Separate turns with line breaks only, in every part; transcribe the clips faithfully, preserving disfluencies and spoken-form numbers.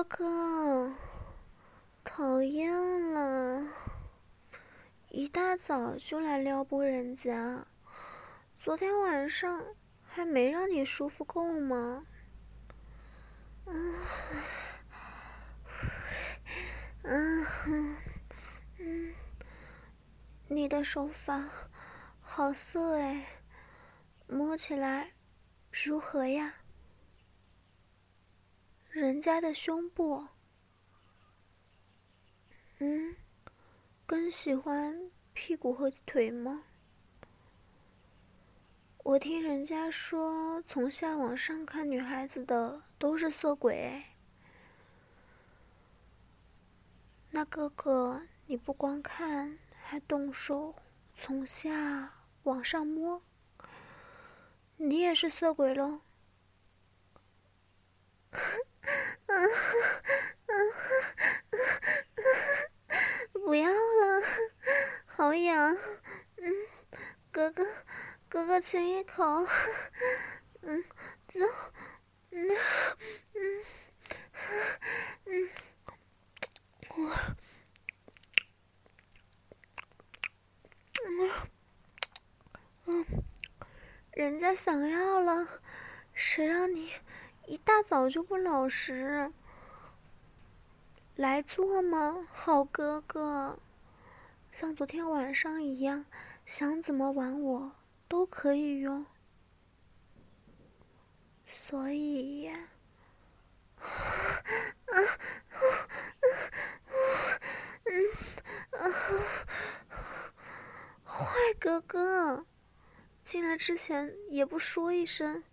哥哥，讨厌了，一大早就来撩拨人家，昨天晚上还没让你舒服够吗？嗯嗯嗯，你的手法好色哎，摸起来如何呀？人家的胸部，嗯，更喜欢屁股和腿吗？我听人家说，从下往上看女孩子的都是色鬼哎。那哥哥，你不光看，还动手，从下往上摸，你也是色鬼喽？不要了，好痒。嗯，哥哥，哥哥亲一口。嗯，走。嗯嗯嗯，我嗯，人家想要了，谁让你一大早就不老实？来做吗，好哥哥？像昨天晚上一样，想怎么玩我都可以用。所以，啊啊嗯啊，坏哥哥，进来之前也不说一声。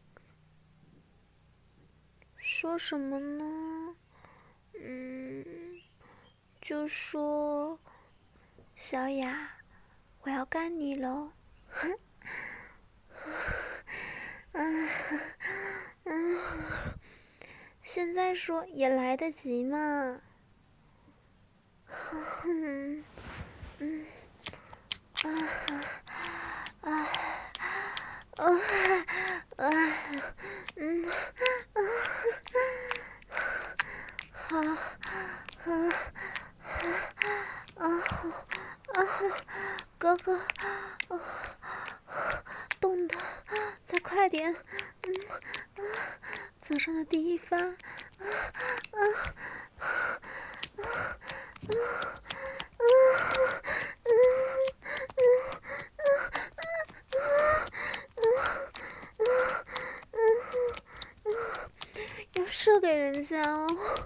说什么呢？嗯，就说小雅，我要干你喽。嗯嗯，现在说也来得及嘛。嗯嗯啊啊啊啊嗯啊好啊啊啊哥哥啊动的再快点。嗯啊早上的第一发啊啊啊啊要射给人家哦。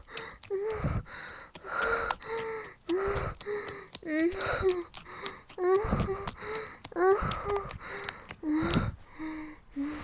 嗯嗯嗯嗯嗯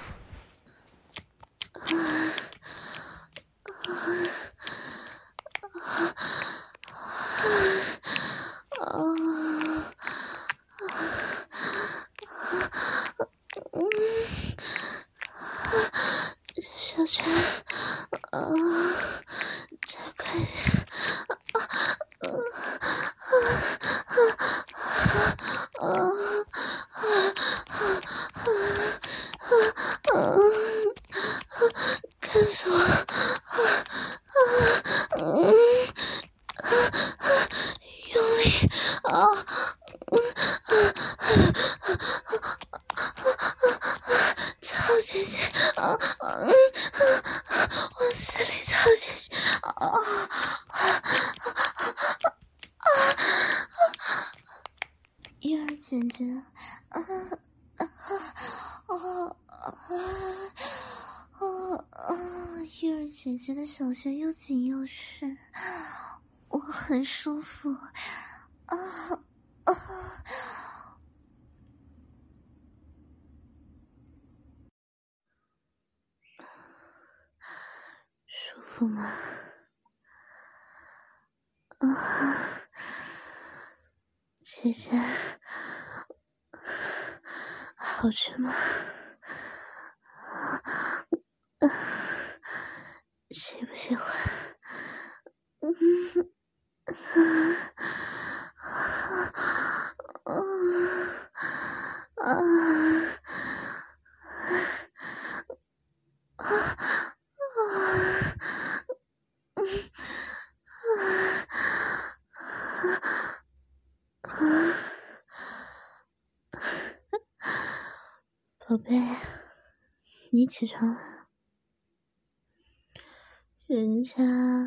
小陈，啊，再快点！啊啊啊！干死我！嗯，用力啊！操姐姐啊！嗯，往死里操姐姐啊！
玉儿姐姐，啊啊啊啊啊！玉儿姐姐的小穴又紧又湿，我很舒服。啊啊！
舒服吗？啊，姐姐，好吃吗？啊，喜不喜欢？嗯啊啊啊！
宝贝，你起床了。人家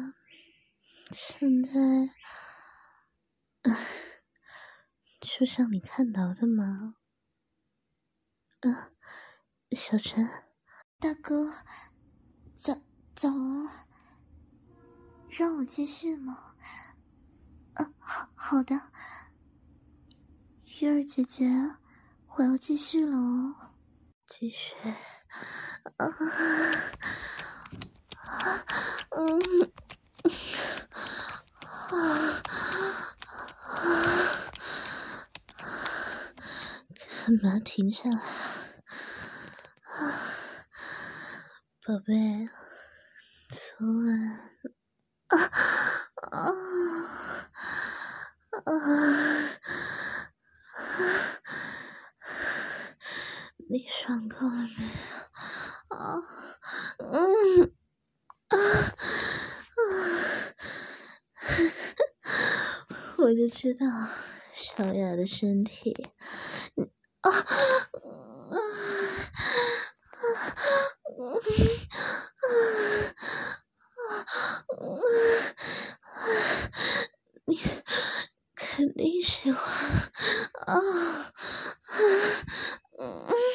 现在，呃、就像你看到的嘛。嗯、呃，小陈，
大哥，早早啊，让我继续吗？啊，好好的，月儿姐姐，我要继续了哦。
继续。啊，嗯，啊，干嘛停下来？啊，宝贝，昨晚，啊啊啊！你爽够了没有？啊，嗯，啊啊！我就知道小雅的身体，啊啊啊啊！你肯定喜欢啊！嗯。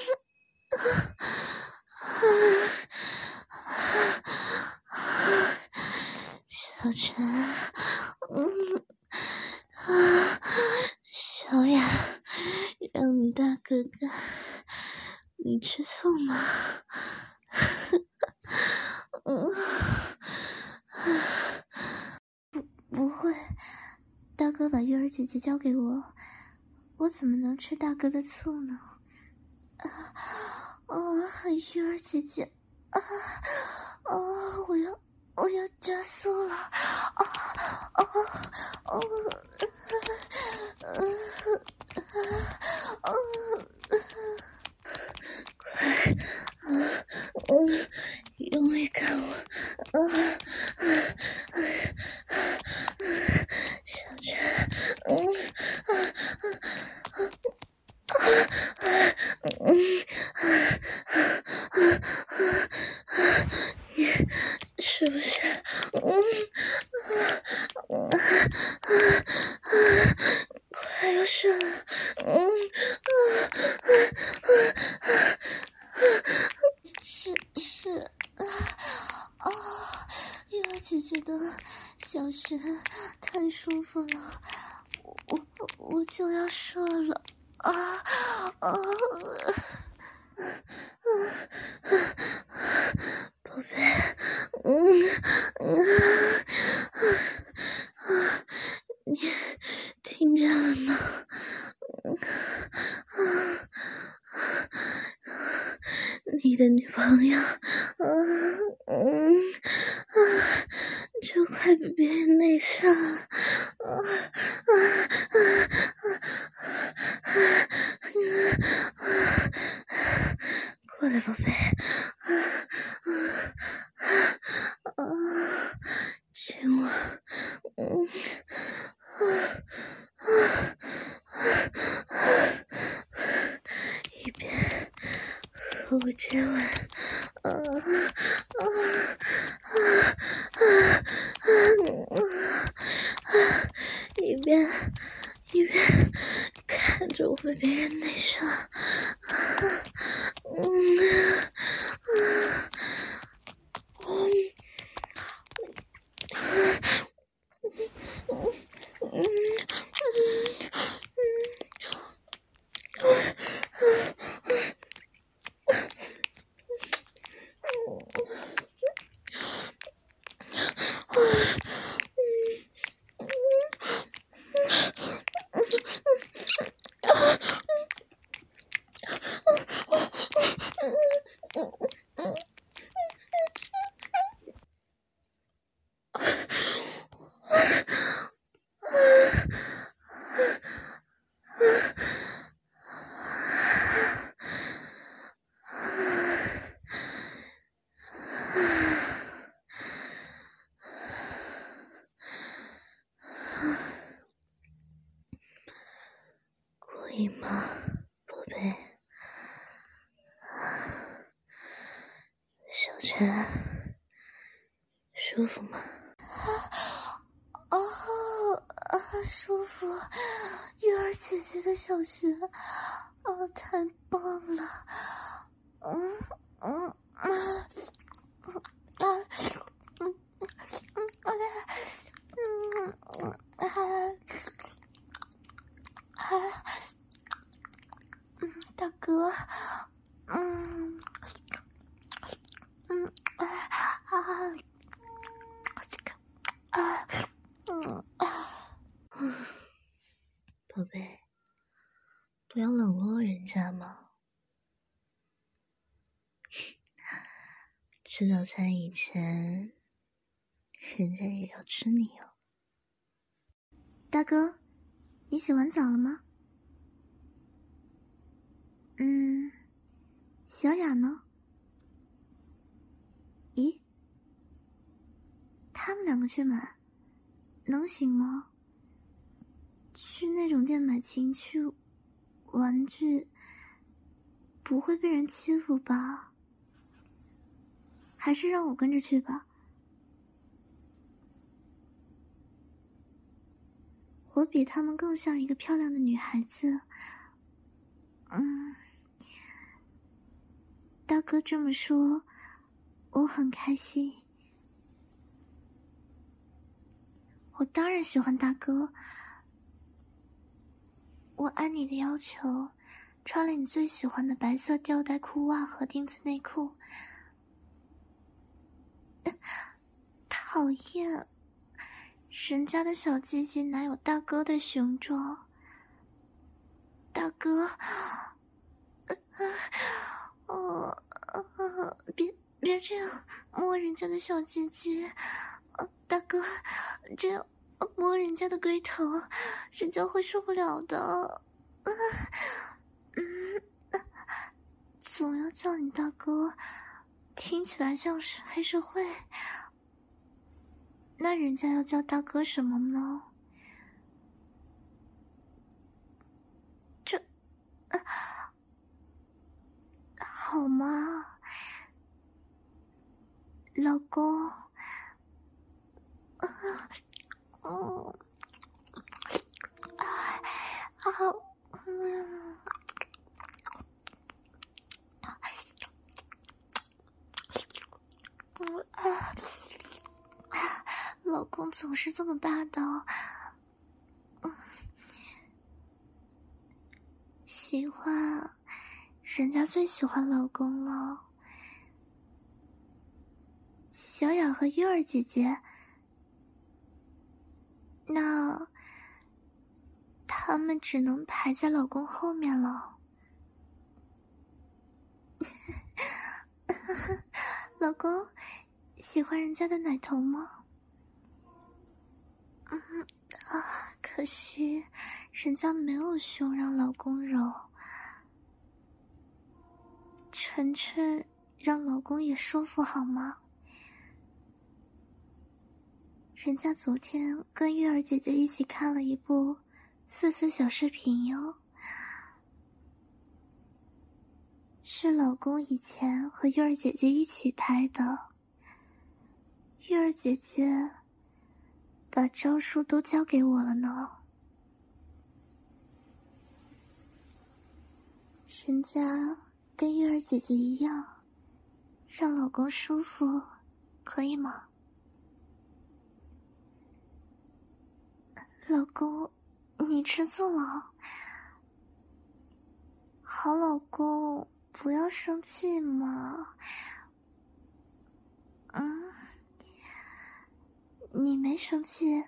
小陈，嗯，啊，小雅，让你大哥哥，你吃醋吗？嗯，
不不会，大哥把月儿姐姐交给我，我怎么能吃大哥的醋呢？啊啊，月儿姐姐，啊啊，我要我要加速了，啊啊啊！啊！
快，啊，嗯，用力干我，啊啊啊！小陈，嗯啊啊啊啊！嗯啊啊啊！你是不是？嗯啊啊啊啊！快要射了，嗯啊啊啊啊！
是是啊啊！月儿姐姐的小穴太舒服了，我我我就要射了啊啊！
宝贝，嗯嗯啊，你听见了吗？嗯啊啊，你的女朋友，啊嗯啊，就快被别人内射了，啊啊啊啊啊啊！过来，宝贝，啊啊啊啊！亲我，嗯啊啊啊！一边和我接吻，啊啊啊啊啊！啊！一边一边看着我被别人内射，啊嗯啊嗯嗯嗯以吗，宝贝？小陈，舒服吗？
啊啊，舒服！月儿姐姐的小穴，啊，太棒了！嗯嗯嗯啊嗯嗯啊嗯啊啊嗯，大哥，嗯嗯啊啊啊嗯啊。
宝贝，不要冷落人家嘛。吃早餐以前，人家也要吃你哦。
大哥，你洗完澡了吗？嗯，小雅呢？咦，他们两个去买，能行吗？去那种店买情趣玩具，不会被人欺负吧？还是让我跟着去吧。我比他们更像一个漂亮的女孩子。嗯，大哥这么说，我很开心。我当然喜欢大哥。我按你的要求，穿了你最喜欢的白色吊带裤袜和丁字内裤。讨厌，人家的小鸡鸡哪有大哥的雄壮？大哥，呃呃呃，别别这样摸人家的小鸡鸡，呃，大哥，这样摸人家的龟头，人家会受不了的。呃、嗯，总要叫你大哥，听起来像是黑社会。那人家要叫大哥什么呢？这，啊，好吗，老公？啊，嗯，啊啊，嗯，嗯啊。老公总是这么霸道，嗯，喜欢，人家最喜欢老公了。小雅和月儿姐姐，那他们只能排在老公后面了。老公，喜欢人家的奶头吗？嗯啊，可惜人家没有胸让老公揉。晨晨让老公也舒服好吗？人家昨天跟月儿姐姐一起看了一部色色小视频哟，是老公以前和月儿姐姐一起拍的。月儿姐姐把招数都交给我了呢。人家跟月儿姐姐一样，让老公舒服，可以吗？老公，你吃醋了？好老公，不要生气嘛。嗯，你没生气，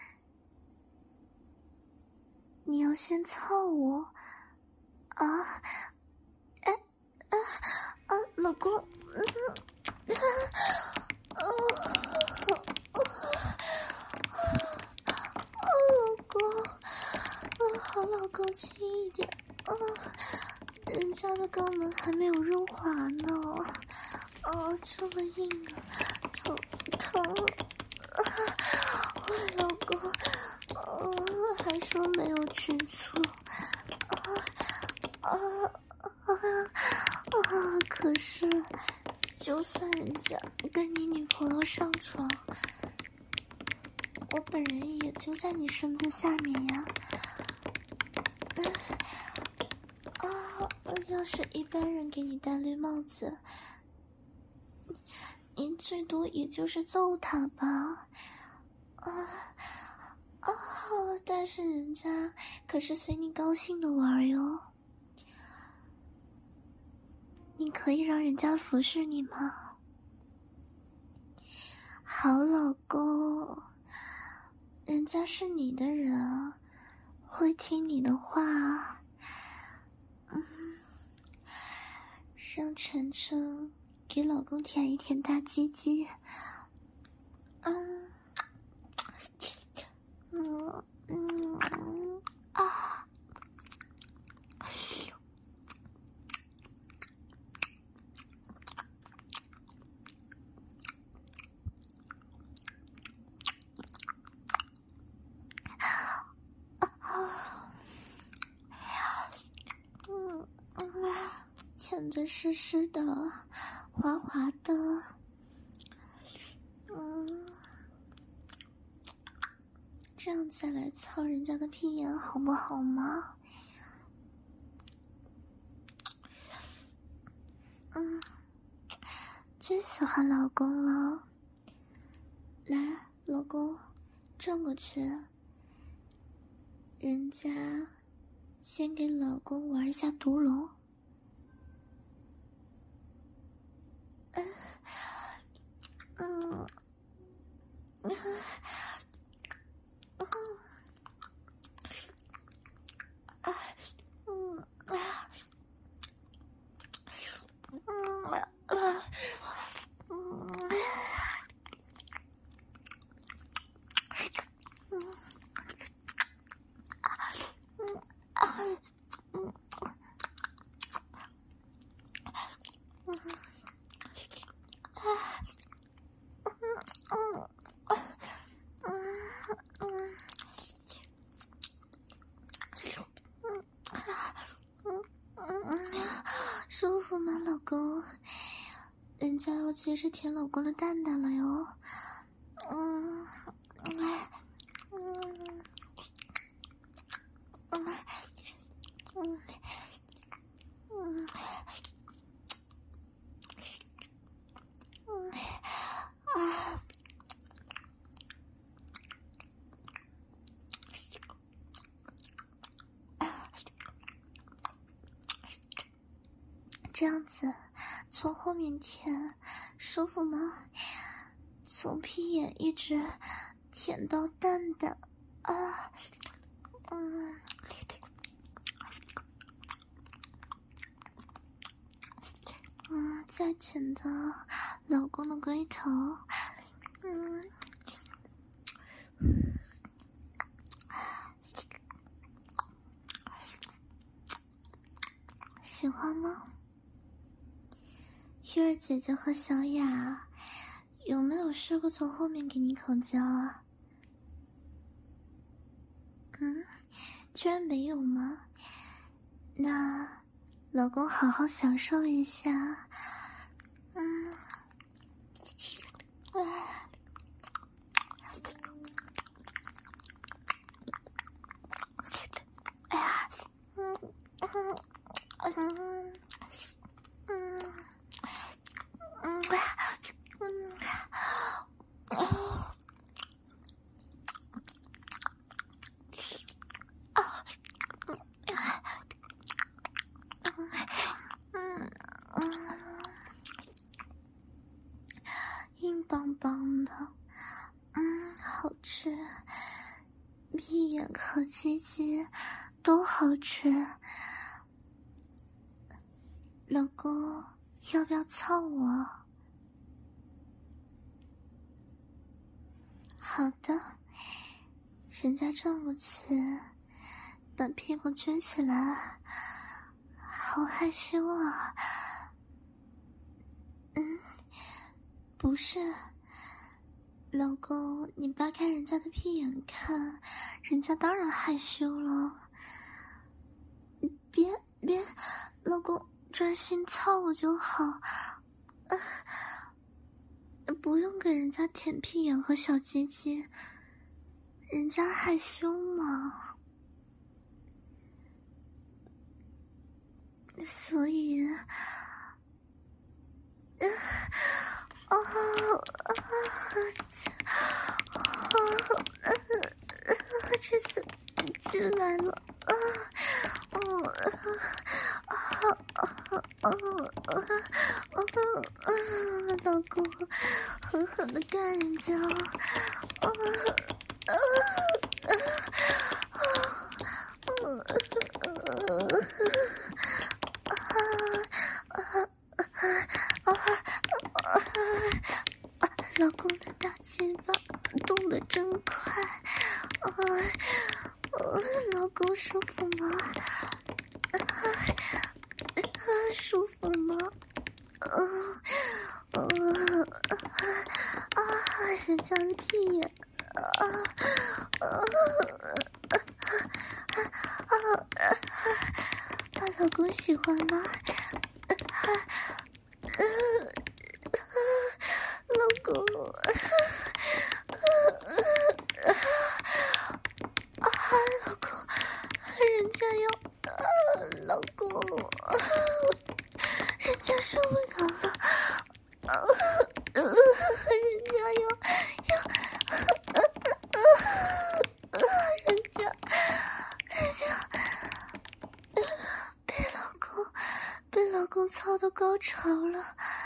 你要先操我啊！哎啊啊，老公，嗯啊啊啊啊，老公，啊，好老公，轻一点啊！人家的肛门还没有润滑呢，啊，这么硬啊，疼疼！啊，我老公，啊，还说没有吃醋，啊， 啊啊啊！可是，就算人家跟你女朋友上床，我本人也就在你身子下面呀。啊，要是一般人给你戴绿帽子，你最多也就是揍他吧。啊啊！但是人家可是随你高兴的玩哟。你可以让人家服侍你吗？好老公，人家是你的人啊，会听你的话。嗯，让晨晨给老公舔一舔大鸡鸡。嗯嗯嗯啊！嗯嗯，舔得湿湿的，滑滑的。嗯，这样再来操人家的屁眼好不好吗？嗯，最喜欢老公了。来，老公，转过去。人家先给老公玩一下毒龙。嗯嗯嗯嗯啊嗯啊嗯啊嗯舒服吗，老公？人家要接着舔老公的蛋蛋了哟。嗯嗯嗯嗯嗯嗯嗯啊！这样子从后面舔舒服吗？从屁眼一直舔到蛋蛋啊！嗯嗯，再舔到老公的龟头。嗯喜欢吗？玉儿姐姐和小雅有没有试过从后面给你口交啊？嗯，居然没有吗？那老公好好享受一下。嗯，啊，哎呀，嗯嗯嗯嗯嗯嗯啊嗯嗯，硬邦邦的，嗯，好吃。屁眼和鸡鸡都好吃。老公，要不要操我？好的，人家转过去，把屁股撅起来，好害羞啊。嗯，不是，老公，你扒开人家的屁眼看，人家当然害羞了。别别，老公专心操我就好，呃，不用给人家舔屁眼和小鸡鸡，人家害羞嘛。所以，呃，哦，啊，啊，这次进来了，啊，哦，啊，啊，啊，啊，啊，啊，老公，狠狠的干人家，啊，啊，啊，老公的大鸡巴动得真快，啊，老公舒服吗？啊，舒服吗？啊啊啊！人家的屁眼，啊啊啊啊！啊，老公喜欢吗？啊啊！老公，啊啊！老公，人家要，啊，老公，啊，人家受不了了，啊啊！人家要要，啊啊啊！人家，人家被老公被老公操到高潮了。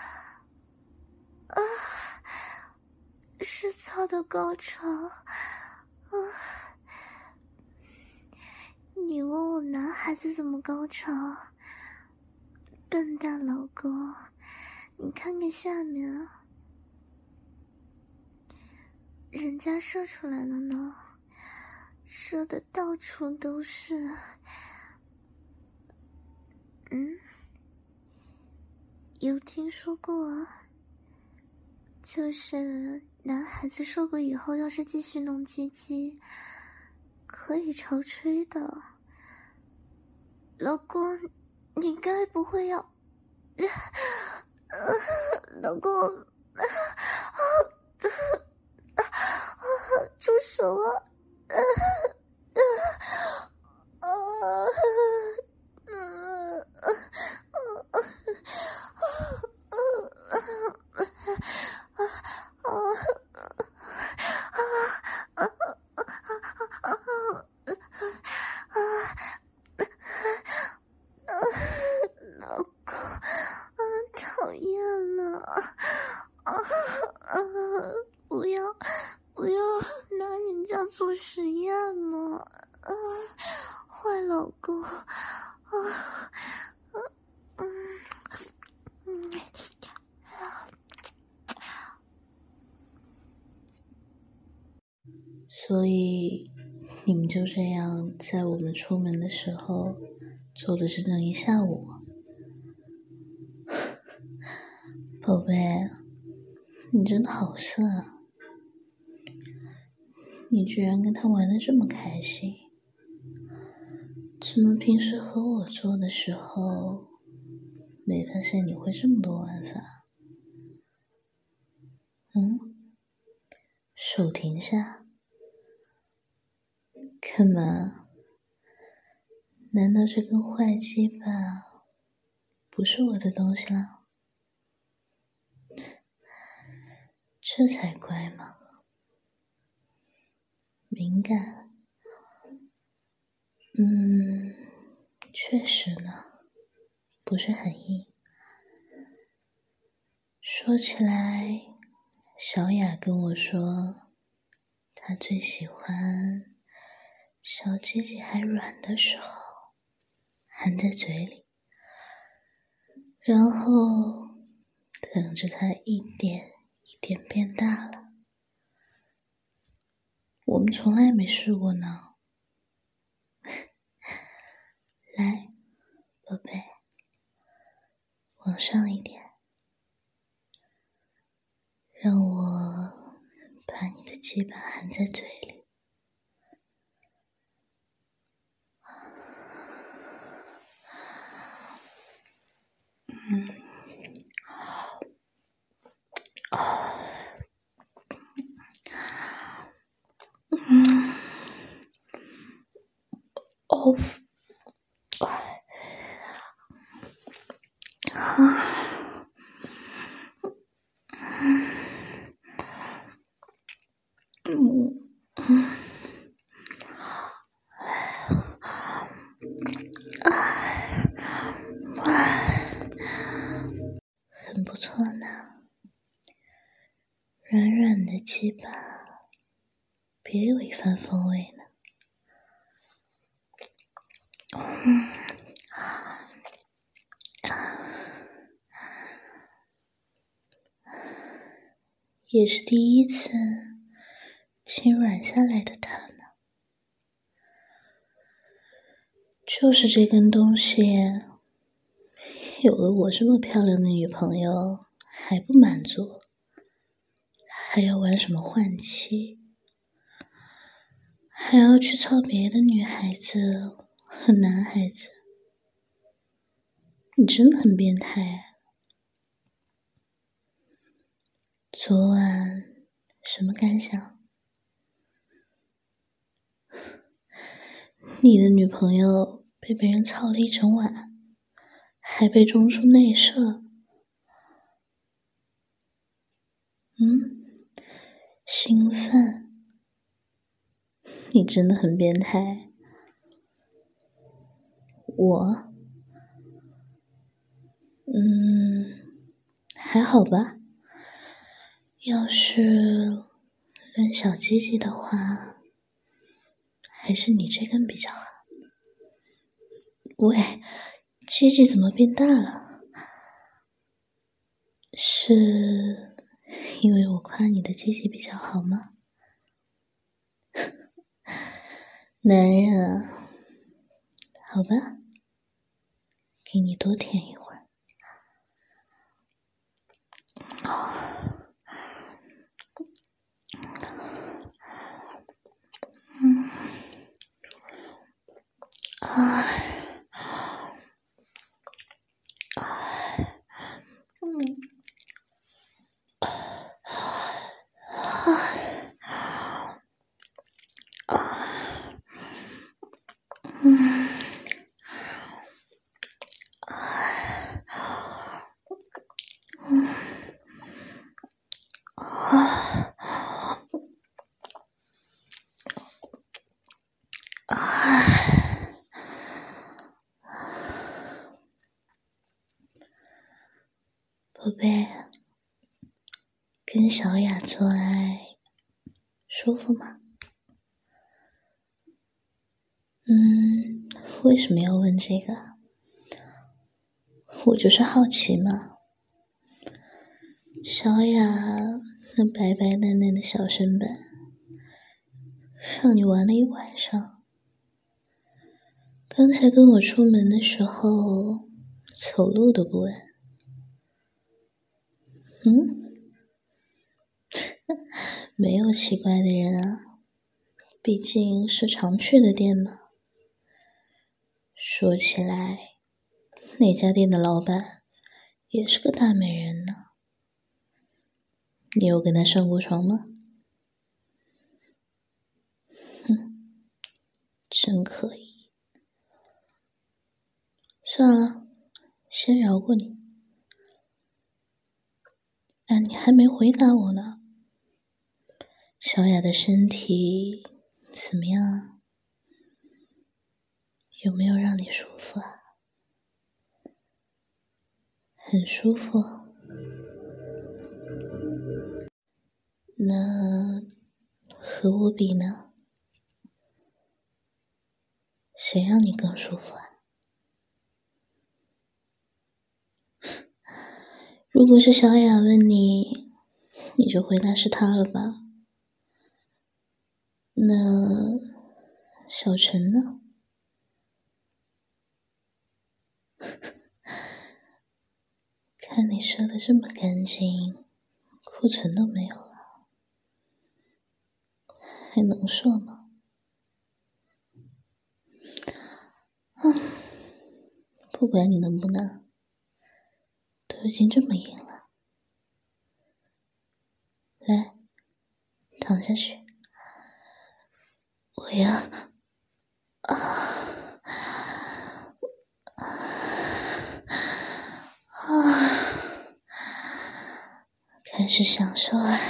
啊，是操的高潮啊！你问我男孩子怎么高潮？笨蛋老公，你看看下面啊，人家射出来了呢，射的到处都是。嗯，有听说过啊？就是男孩子射过以后，要是继续弄鸡鸡，可以潮吹的。老公，你该不会要……呃、老公，啊啊啊！住手啊！啊啊啊！嗯啊啊啊老公，讨厌了！啊啊！不要不要拿人家做实验嘛！啊，坏老公！啊嗯嗯。
所以你们就这样在我们出门的时候做了整整一下午。宝贝，你真的好色啊，你居然跟他玩得这么开心，怎么平时和我做的时候没发现你会这么多玩法？嗯，手停下，干嘛？难道这根坏鸡巴不是我的东西了？这才怪嘛！敏感，嗯，确实呢，不是很硬。说起来，小雅跟我说，她最喜欢小鸡鸡还软的时候，含在嘴里，然后等着它一点一点变大了。我们从来没试过呢。来，宝贝，往上一点，让我把你的鸡巴含在嘴里。 嗯，啊，嗯，哦，啊，嗯，嗯，很不错呢，软软的鸡巴，别有一番风味呢。嗯，也是第一次亲软下来的他呢。就是这根东西，有了我这么漂亮的女朋友还不满足，还要玩什么换妻，还要去操别的女孩子和男孩子，你真的很变态啊。昨晚什么感想？你的女朋友被别人操了一整晚，还被中出内射。嗯，兴奋？你真的很变态。我，嗯，还好吧。要是论小鸡鸡的话，还是你这根比较好。喂，鸡鸡怎么变大了？是因为我夸你的鸡鸡比较好吗？男人啊，好吧，给你多舔一会儿。嗯，啊，嗯，嗯，宝贝，跟小雅做爱舒服吗？嗯，为什么要问这个？我就是好奇嘛。小雅那白白嫩嫩的小身板，让你玩了一晚上。刚才跟我出门的时候，走路都不稳。嗯，没有奇怪的人啊，毕竟是常去的店嘛。说起来，那家店的老板也是个大美人呢。你有跟他上过床吗？哼，真可以。算了，先饶过你。哎，你还没回答我呢。小雅的身体怎么样啊？有没有让你舒服啊？很舒服。那和我比呢？谁让你更舒服啊？如果是小雅问你，你就回答是她了吧？那小陈呢？看你射得这么干净，库存都没有了，还能射吗？嗯，不管你能不能， 都已经这么硬了，来，躺下去，我要啊啊，开始享受了。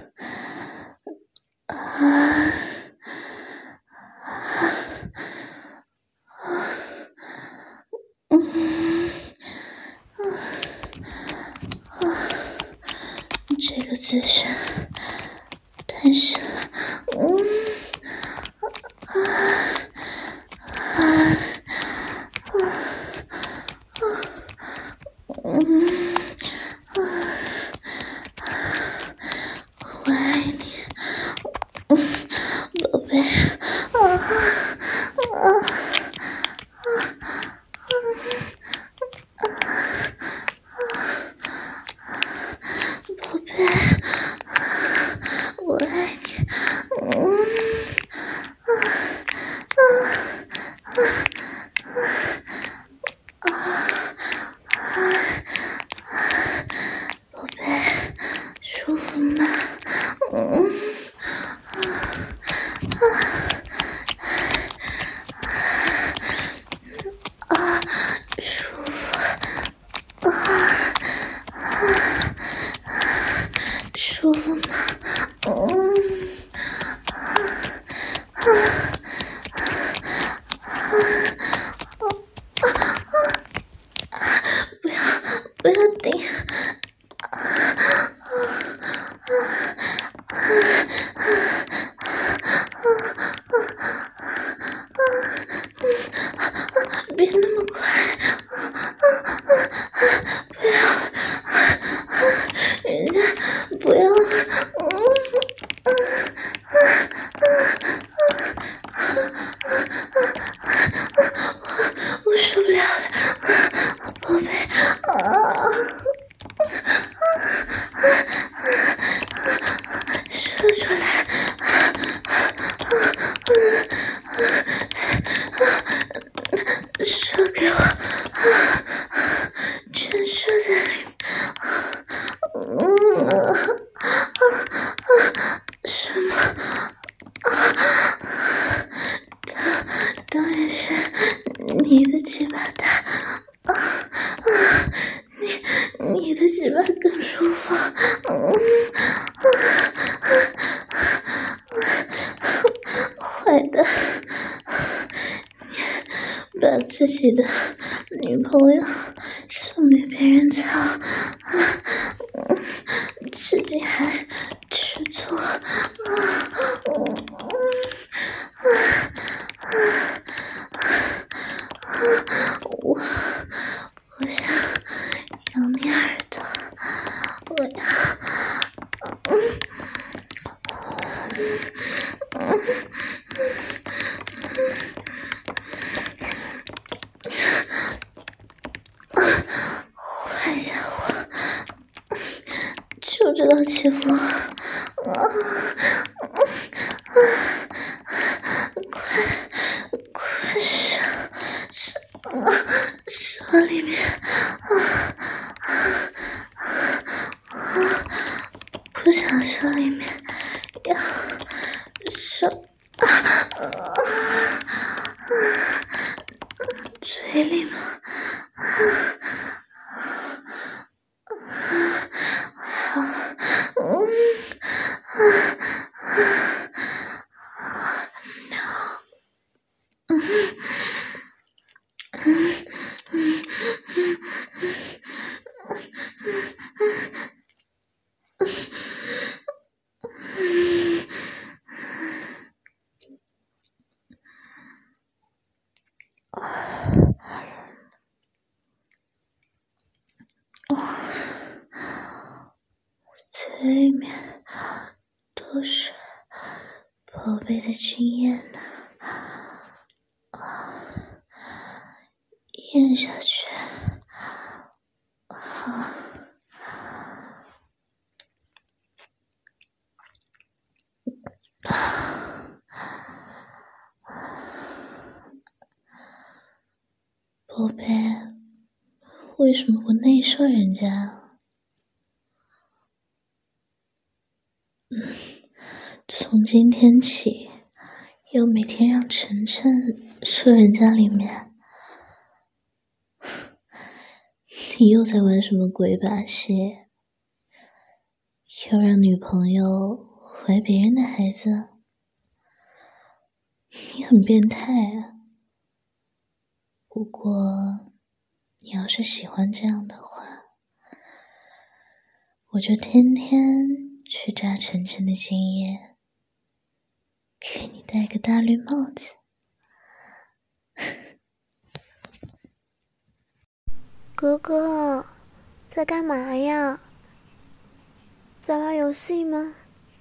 这个姿势太深了，嗯，啊啊啊啊，嗯啊，我爱你，嗯，宝贝，啊啊宝贝，我爱你，嗯，啊啊啊啊啊！宝贝，舒服吗？嗯，啊啊啊，舒服，啊啊。舒服吗？嗯，啊啊啊啊！不要不要顶！啊啊啊啊啊啊！别那么快！啊啊啊！不要！人家不要！嗯啊啊啊啊啊！我我受不了了，宝贝啊！射出来！射给我！全射在里面！嗯啊啊！什么？当当然是你的鸡巴大！啊啊！你你的鸡巴更舒服！嗯啊啊！坏的，你把自己的女朋友送给别人操，嗯，自己还吃醋，啊，嗯啊啊啊！我我想咬你耳朵，我要，嗯嗯嗯。坏家伙，就知道欺负我！啊啊啊！快快射射啊！射里面啊啊啊！不想射里面，要射啊啊啊！嘴里吗？啊！好，嗯，啊啊啊，嗯嗯嗯嗯嗯，嘴里面都是宝贝的经验呢，啊，咽下去，好，宝贝， 为什么不内射人家？嗯，从今天起，又每天让晨晨射人家里面，你又在玩什么鬼把戏？要让女朋友怀别人的孩子？你很变态啊！不过，你要是喜欢这样的话，我就天天去扎晨晨的精液，给你戴个大绿帽子。
哥哥，在干嘛呀？在玩游戏吗？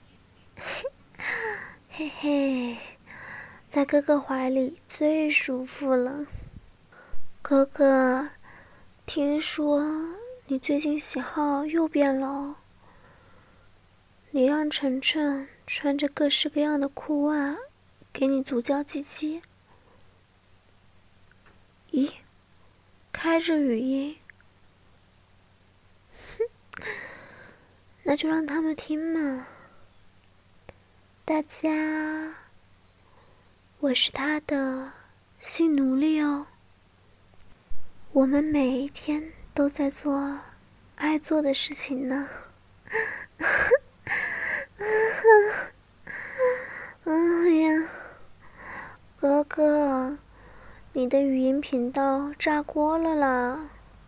嘿嘿，在哥哥怀里最舒服了。哥哥，听说你最近喜好又变了哦。你让晨晨穿着各式各样的裤袜给你足交鸡鸡。咦，开着语音。那就让他们听嘛。大家，我是他的性奴隶哦。我们每一天都在做爱做的事情呢。哎呀，哥哥，你的语音频道炸锅了啦！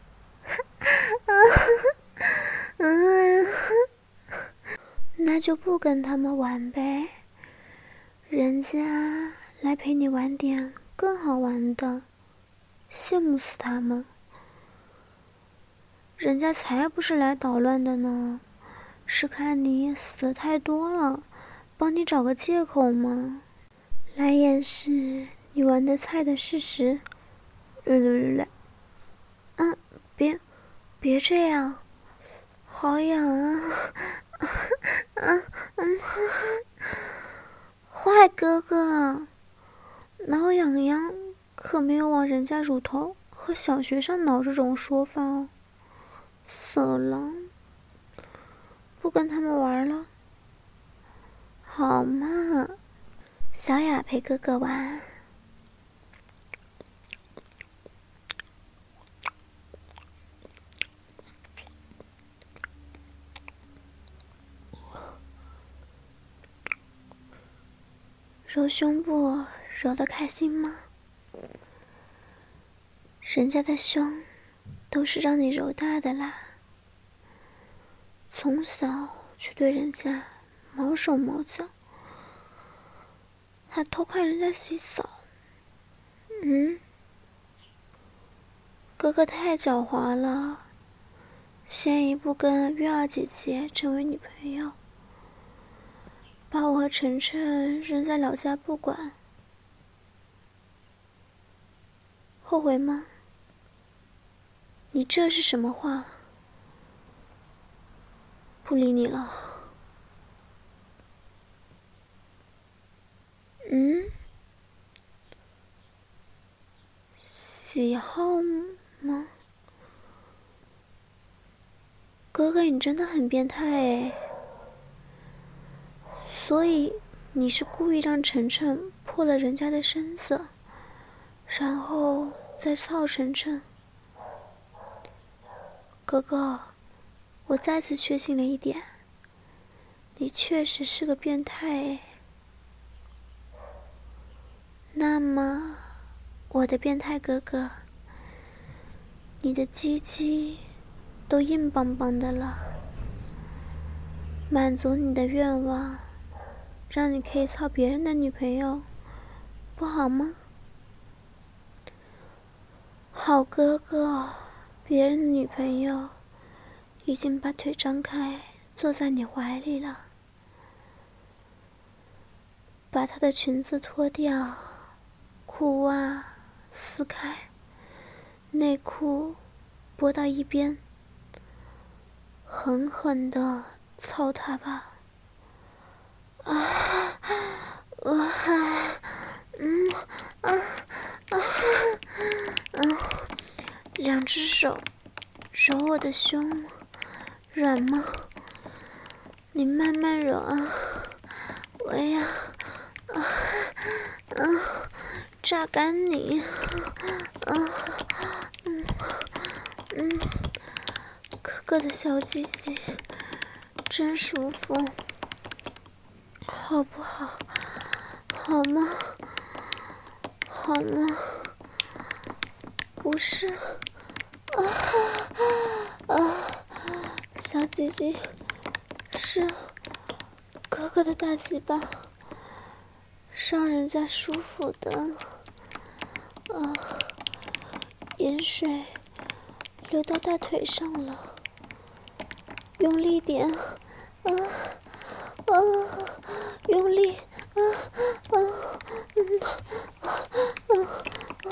嗯，那就不跟他们玩呗，人家来陪你玩点更好玩的，羡慕死他们。人家才不是来捣乱的呢，是看你死的太多了，帮你找个借口嘛，来掩饰你玩的菜的事实。嗯，别，别这样。好痒啊！嗯嗯，坏哥哥，挠痒痒可没有往人家乳头和小穴上挠这种说法哦。色狼，不跟他们玩了，好嘛？小雅陪哥哥玩。揉胸部揉得开心吗？人家的胸都是让你揉大的啦，从小就对人家毛手毛脚，还偷看人家洗澡。嗯，哥哥太狡猾了，先一步跟月儿姐姐成为女朋友，把我和晨晨扔在老家不管，后悔吗？你这是什么话？不理你了。嗯？喜好吗？哥哥，你真的很变态哎！所以你是故意让晨晨破了人家的身子，然后再操晨晨。哥哥，我再次确信了一点，你确实是个变态哎。那么，我的变态哥哥，你的鸡鸡都硬邦邦的了，满足你的愿望，让你可以操别人的女朋友，不好吗？好哥哥，别人的女朋友已经把腿张开坐在你怀里了，把她的裙子脱掉，裤袜撕开，内裤拨到一边，狠狠地操她吧！啊啊嗯啊啊啊！两只手揉我的胸，软吗？你慢慢揉啊，我呀，啊啊，榨干你，啊，嗯嗯，哥哥的小鸡鸡真舒服，好不好？好吗？好吗？不是，啊啊，小鸡鸡是哥哥的大鸡巴，让人家舒服的。啊，盐水流到大腿上了，用力点，啊啊，用力，啊啊，嗯啊啊啊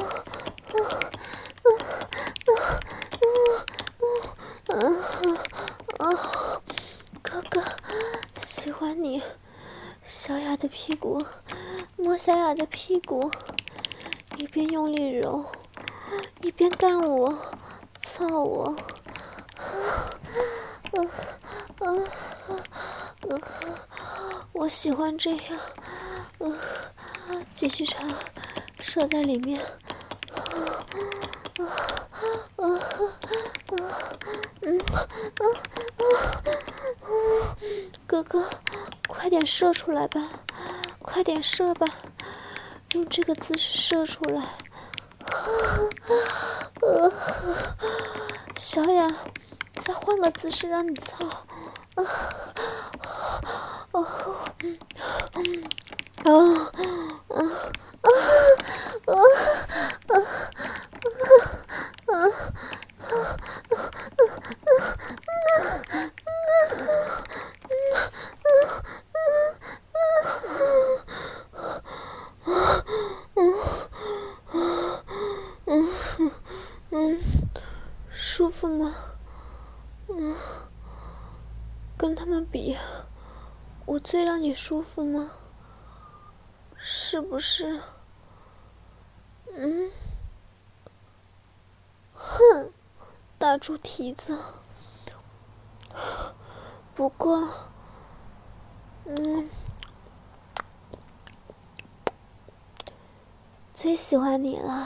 啊啊啊啊！哥哥喜欢你小雅的屁股，摸小雅的屁股，一边用力揉，一边干我，操我，啊啊啊！我喜欢这样，呃，继续插，射在里面，啊啊啊啊！嗯啊啊啊！哥哥，快点射出来吧，快点射吧，用这个姿势射出来。呃，小雅，再换个姿势让你操。啊，哦，嗯，嗯，哦，啊，啊，啊，啊，啊，啊，嗯，舒服吗？嗯，跟他们比，我最让你舒服吗？是不是？嗯，哼，大猪蹄子。不过，嗯，最喜欢你了。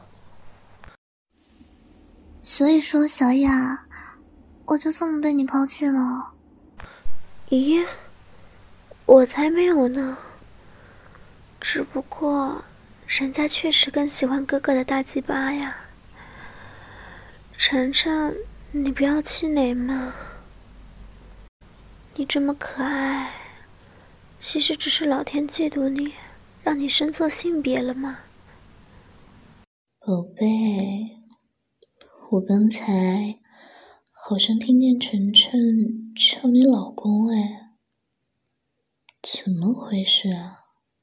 所以说，小雅，我就这么被你抛弃了？
咦，我才没有呢。只不过，人家确实更喜欢哥哥的大鸡巴呀。晨晨，你不要气馁嘛。你这么可爱，其实只是老天嫉妒你，让你生错性别了嘛。
宝贝，我刚才好像听见晨晨叫你老公哎，怎么回事啊？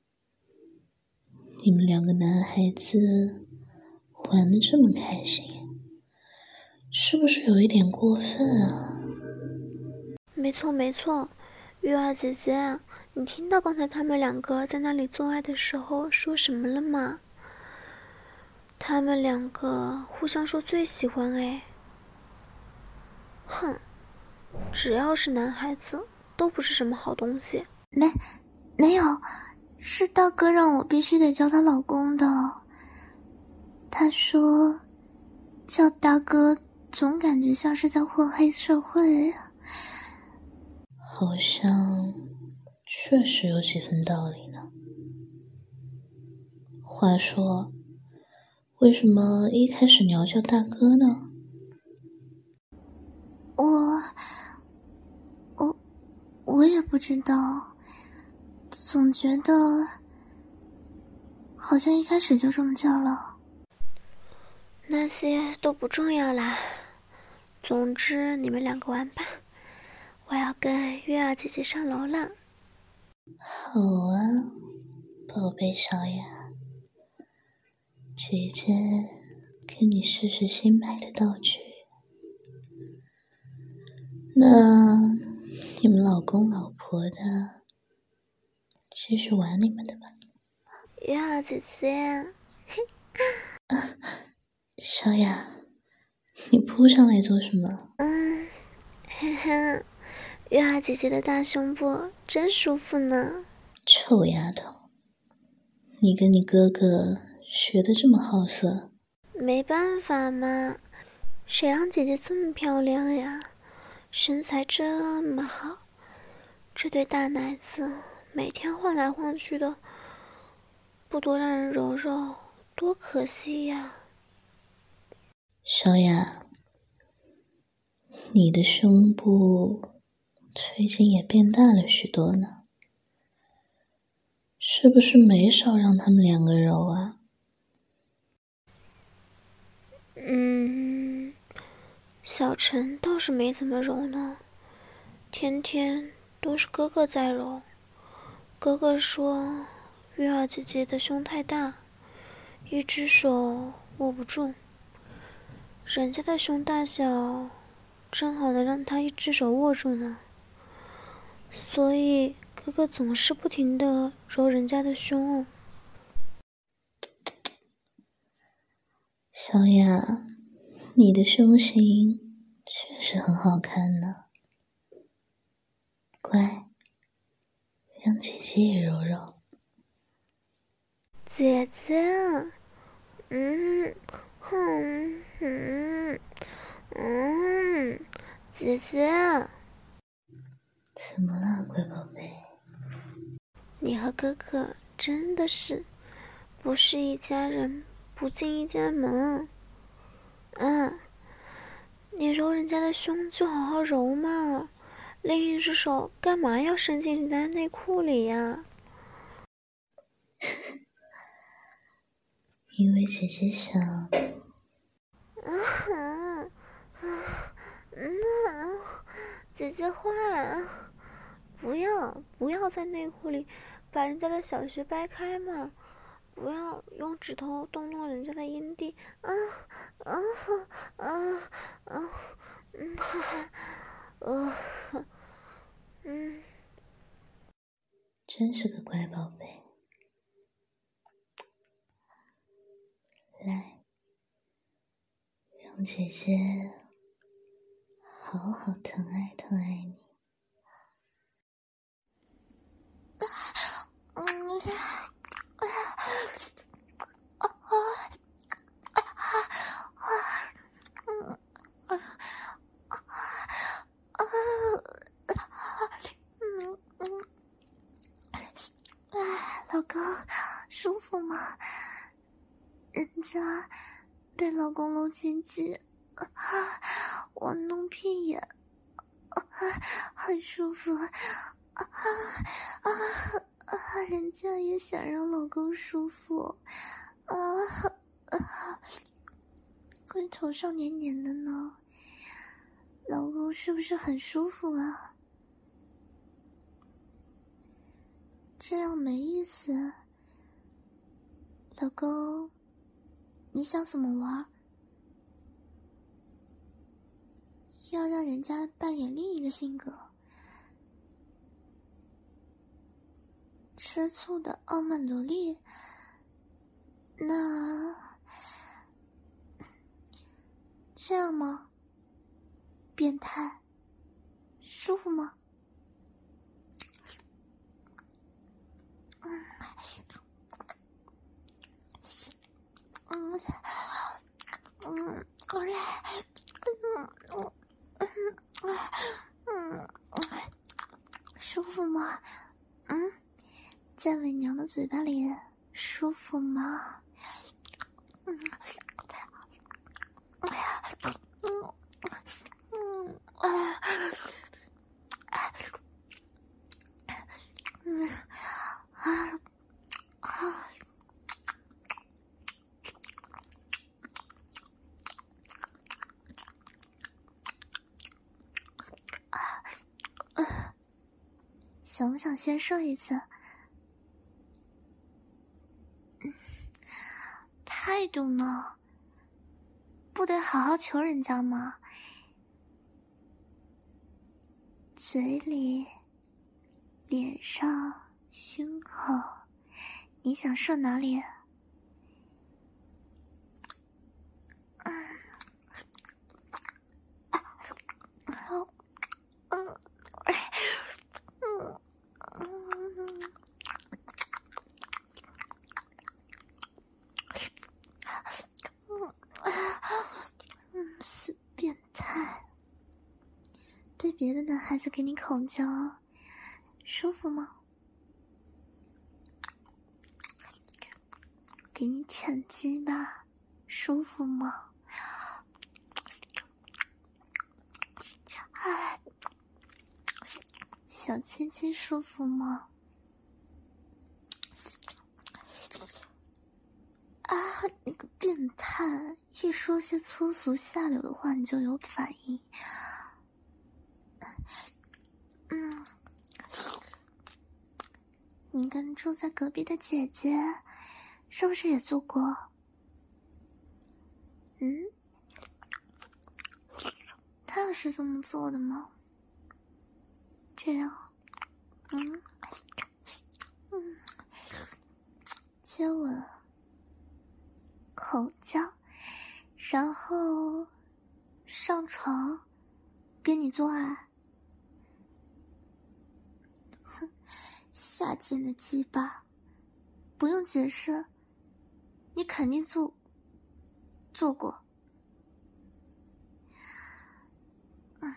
你们两个男孩子玩得这么开心，是不是有一点过分啊？
没错没错，月儿姐姐，你听到刚才他们两个在那里做爱的时候说什么了吗？他们两个互相说最喜欢哎。哼，只要是男孩子都不是什么好东西。
没，没有，是大哥让我必须得叫他老公的。他说，叫大哥总感觉像是在混黑社会啊。
好像确实有几分道理呢。话说，为什么一开始你要叫大哥呢？
我，我，我也不知道，总觉得好像一开始就这么叫了。
那些都不重要啦，总之你们两个玩吧，我要跟月儿姐姐上楼了。
好啊，宝贝小雅，姐姐给你试试新买的道具。那你们老公老婆的，继续玩你们的吧。
月儿姐姐，
啊，小雅， 你扑上来做什么？
嗯，嘿嘿，月儿姐姐的大胸部真舒服呢。
臭丫头，你跟你哥哥学的这么好色？
没办法嘛，谁让姐姐这么漂亮呀，身材这么好，这对大奶子每天晃来晃去的，不多让人揉揉，多可惜呀。
小雅，你的胸部最近也变大了许多呢，是不是没少让他们两个揉啊？
嗯，小陈倒是没怎么揉呢，天天都是哥哥在揉。哥哥说月儿姐姐的胸太大，一只手握不住，人家的胸大小正好能让他一只手握住呢，所以哥哥总是不停地揉人家的胸。
小雅，你的胸型确实很好看呢，乖，让姐姐也揉揉。
姐姐，嗯，哼，嗯，嗯，姐姐，
怎么了，乖宝贝？
你和哥哥真的是不是一家人不进一家门。啊，你揉人家的胸就好好揉嘛，另一只手干嘛要伸进人家内裤里呀？
因为姐姐想。
啊啊啊！嗯，姐姐坏，不要不要在内裤里把人家的小穴掰开嘛，不要用指头动动人家的阴蒂。啊啊啊啊！嗯，呃，嗯，
真是个乖宝贝。来，让姐姐好好疼爱疼爱你。
嗯，老公，舒服吗？人家被老公搂进去，我弄屁眼，很舒服。啊啊啊！人家也想让老公舒服，啊啊！龟头上黏黏的呢，老公是不是很舒服啊？这样没意思。老公，你想怎么玩？要让人家扮演另一个性格，吃醋的傲慢萝莉？那这样吗？变态，舒服吗？嗯嗯嗯，我来，嗯嗯嗯嗯，舒服吗？嗯，在伪娘的嘴巴里舒服吗？嗯，哎呀，嗯嗯哎呀，嗯啊啊。想不想先说一次？嗯，态度呢？不得好好求人家吗？嘴里、脸上、胸口，你想射哪里？嗯
死变态！被别的男孩子给你口交，舒服吗？给你舔鸡吧，舒服吗？哎，小鸡鸡舒服吗？啊，你个变态！一说些粗俗下流的话，你就有反应。嗯，你跟住在隔壁的姐姐，是不是也做过？嗯，她也是这么做的吗？这样，嗯嗯，接吻。口交，然后上床跟你做爱。哼，下贱的鸡巴，不用解释，你肯定做做过。嗯，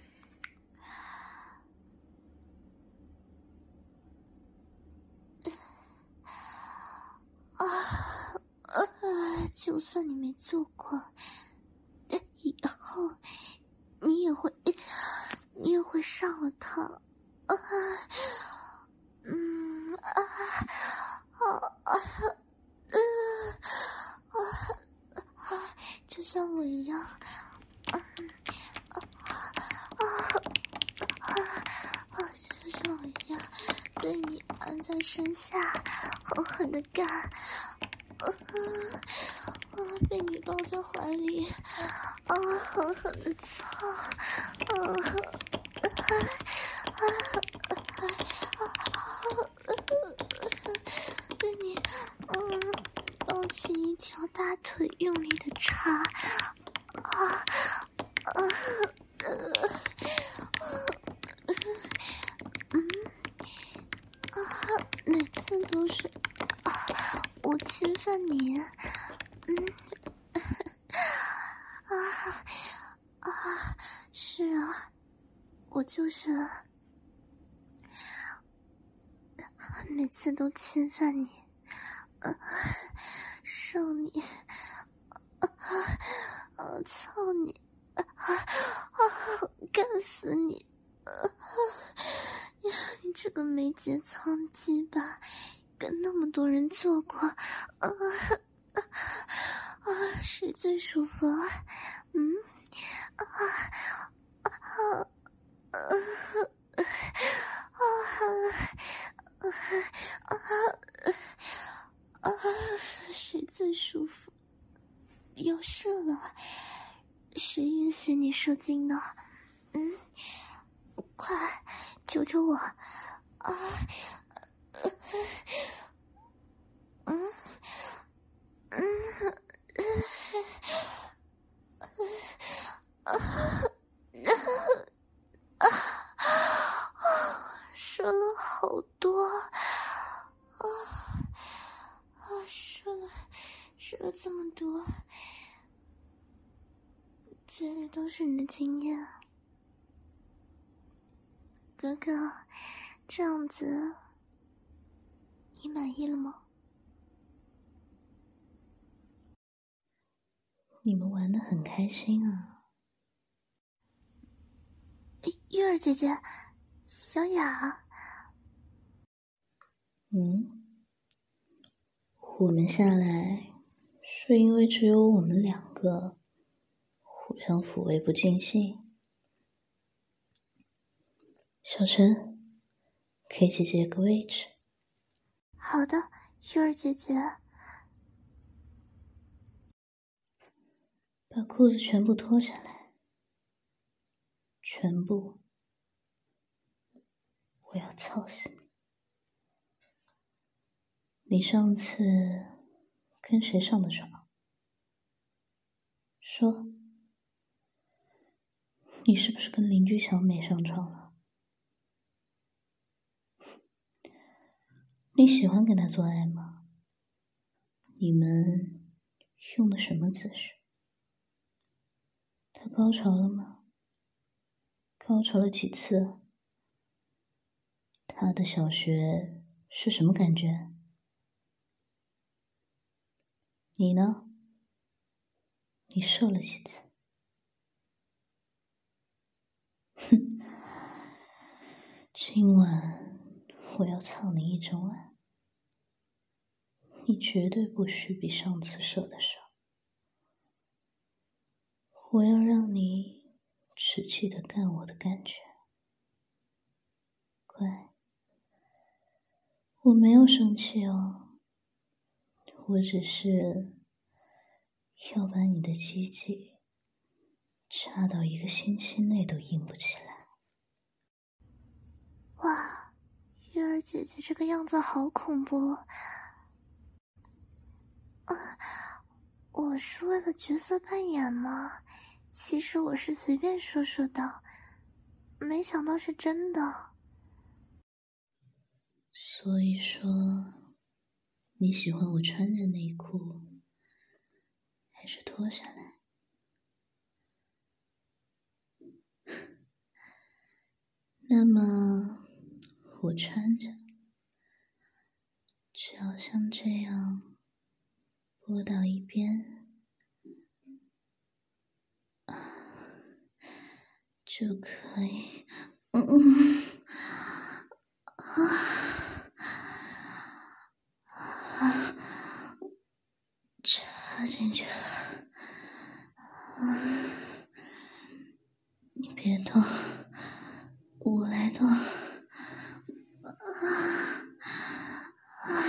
啊啊！就算你没做过，以后你也会，你也会上了它。啊，嗯啊啊啊嗯啊啊！就像我一样，嗯啊啊啊啊！就像我一样，被你按在身下，狠狠的干。啊啊！被你抱在怀里，啊，狠狠的操，啊啊啊啊啊！被你嗯抱起一条大腿，用力的插，啊啊呃嗯啊，每次都是啊，我侵犯你。嗯，啊啊，是啊，我就是每次都侵犯你，啊，上你，啊啊，操你，啊啊，干死你！啊，你你这个没节操的鸡巴，跟那么多人做过，啊啊啊，谁最舒服啊？嗯，啊啊啊啊啊啊！谁最舒服？要射了，谁允许你射精呢？嗯，快救救我！啊，嗯嗯啊啊啊！射了好多啊啊！射了射了这么多，嘴里都是你的经验。哥哥，这样子你满意了吗？
你们玩得很开心啊。
月儿姐姐，小雅。
嗯，我们下来是因为只有我们两个互相抚慰不尽兴。小陈，给姐姐个位置。
好的，月儿姐姐。
把裤子全部脱下来，全部，我要操死你！你上次跟谁上的床？说，你是不是跟邻居小美上床了？你喜欢跟她做爱吗？你们用的什么姿势？ 他高潮了吗？高潮了几次？他的小学是什么感觉？你呢？你射了几次？哼，今晚我要操你一整晚，你绝对不许比上次射的少。我要让你只记得干我的感觉。乖，我没有生气哦，我只是要把你的鸡鸡插到一个星期内都硬不起来。
哇，月儿姐姐这个样子好恐怖啊！我是为了角色扮演吗？其实我是随便说说的，没想到是真的。
所以说，你喜欢我穿着内裤，还是脱下来？那么，我穿着，只要像这样拨到一边，啊，就可以，嗯嗯，啊啊，插进去了，啊，你别动，我来动，啊啊，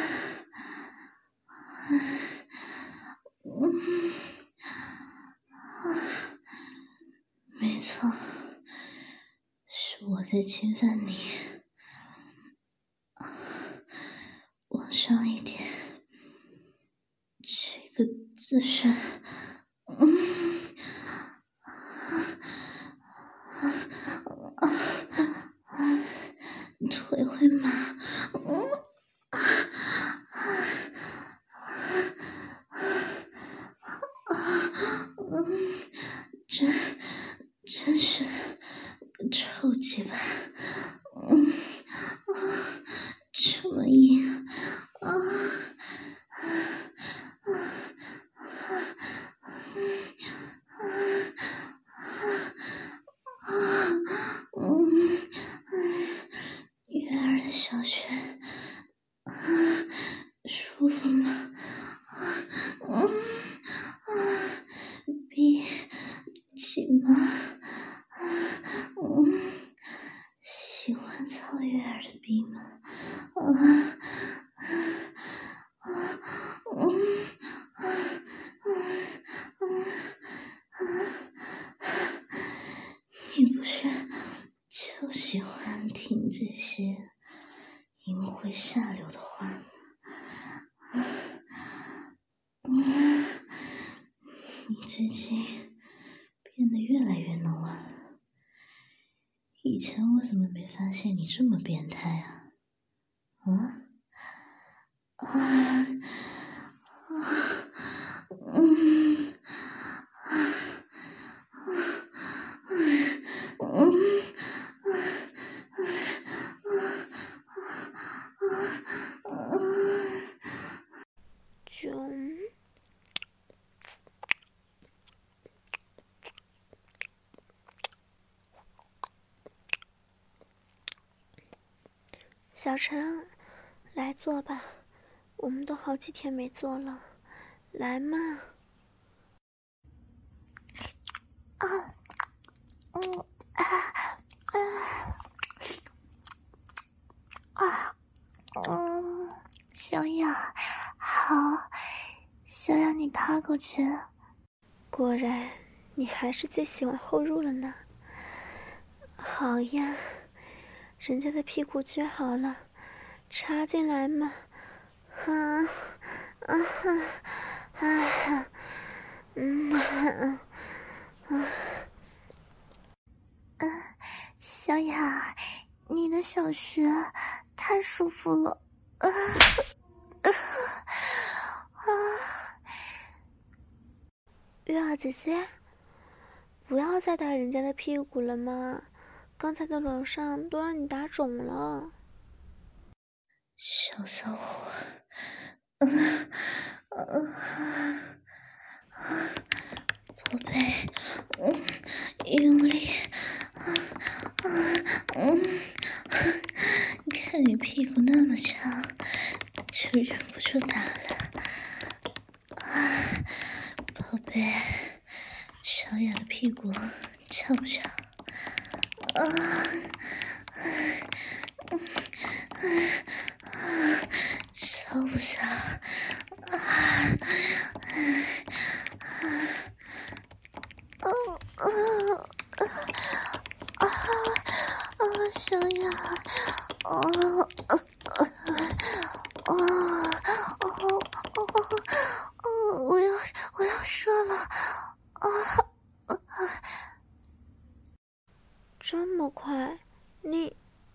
嗯，啊，没错，是我在侵犯你，往上一点，这个姿势，嗯，腿会麻，嗯，嗯，真真是个臭鸡巴，嗯，这么硬，啊。月儿的小穴，舒服吗？嗯，闭紧吗？嗯，喜欢操月儿的逼吗？啊啊嗯啊啊啊！你不是就喜欢听这些淫秽下流的话吗？嗯，你最近变得越来越能玩了。以前我怎么没发现你这么变态啊？啊？啊？啊？嗯？啊？嗯？
就小陈，来坐吧，我们都好几天没坐了，来嘛。
啊，嗯啊啊啊，嗯，小雅，好，小雅你趴过去。
果然，你还是最喜欢后入了呢。好呀，人家的屁股撅好了，插进来嘛。啊啊啊啊！嗯啊啊！
嗯，小雅，你的小穴太舒服了。啊啊啊！
月儿姐姐， 不要再打人家的屁股了嘛，刚才在楼上都让你打肿了。
小骚货，嗯嗯，宝贝，嗯，用力，嗯嗯，看你屁股那么翘，就忍不住打了。啊，宝贝，小雅的屁股翘不翘？啊，嗯嗯，骚不骚？啊，
嗯嗯啊啊！小雅，哦哦哦哦哦哦！我要我要射了啊！
这么快？你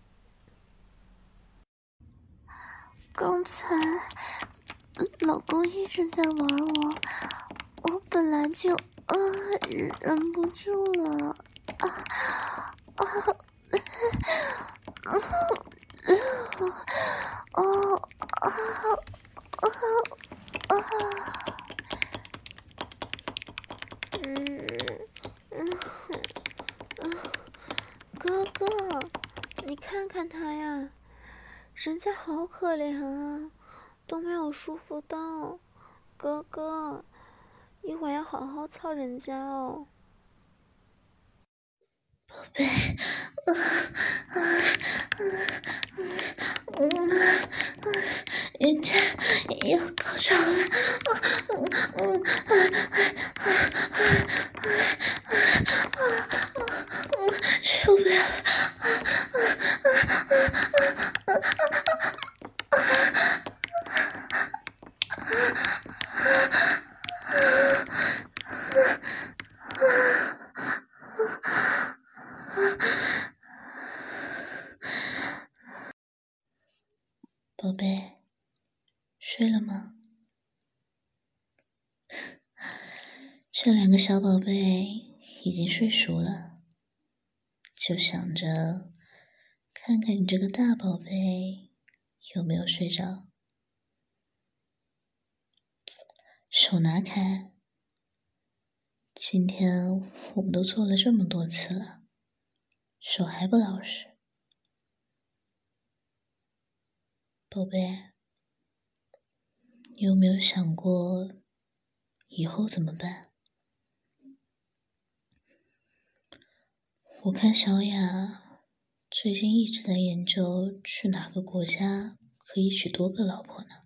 刚才老公一直在玩我，我本来就啊忍不住了啊啊！哦啊啊啊！
嗯嗯嗯，哥哥，你看看他呀，人家好可怜啊，都没有舒服到。哥哥，一会儿要好好操人家哦。
宝贝，啊啊啊嗯嗯，人家要高潮了，嗯嗯啊啊啊啊！受不了了，啊啊啊啊啊宝贝，睡了吗？这两个小宝贝已经睡熟了，就想着看看你这个大宝贝有没有睡着。手拿开，今天我们都做了这么多次了，手还不老实。宝贝，你有没有想过以后怎么办？我看小雅最近一直在研究去哪个国家可以娶多个老婆呢。